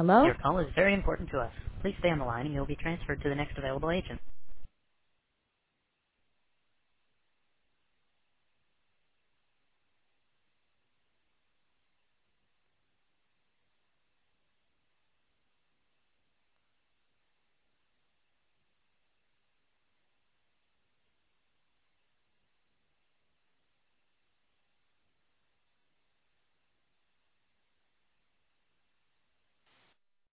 Hello? Your call is very important to us. Please stay on the line and you'll be transferred to the next available agent.